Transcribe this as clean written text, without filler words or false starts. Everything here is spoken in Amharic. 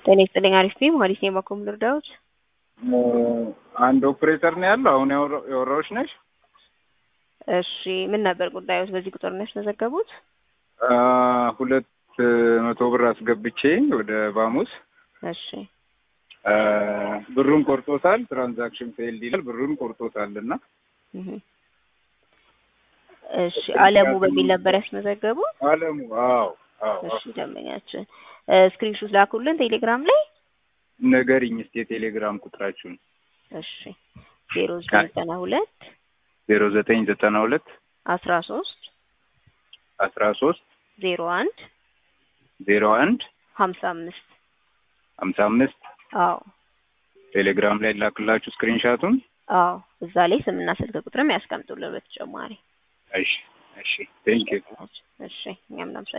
ጤና ይስጥልኝ አሪፍ ነኝ ሞሐሊስ ነኝ ባኮም ልርዳዎት አንድ ኦፕሬተር ነው ያለው አሁን ያወራዎች ነሽ እሺ ምን ነበር ጉዳዮች በዚህ ቁጥር ነው ያስመዘገቡት 200 ብር አስገብቼ ወደ ባሙስ እሺ ብሩን ቆርጦታል ትራንዛክሽን ፌልድ ይላል ብሩን ቆርጦታልና እሺ አለሙ በሚል ነበር ያስመዘገቡት አለሙ አዎ እሺ ደምኛችን ስክሪንሾት ላኩልን ቴሌግራም ላይ ነገርኝ እስቲ የቴሌግራም ቁጥራችሁን እሺ 0992 0992 13 01 55 አዎ ቴሌግራም ላይ ላክላችሁ ስክሪንሻቱን አዎ እዛ ላይ ስምና ስልክ ቁጥርም ያስቀምጡልን በተጨማሪ እሺ ቴንክ ዩ እሺ እኛም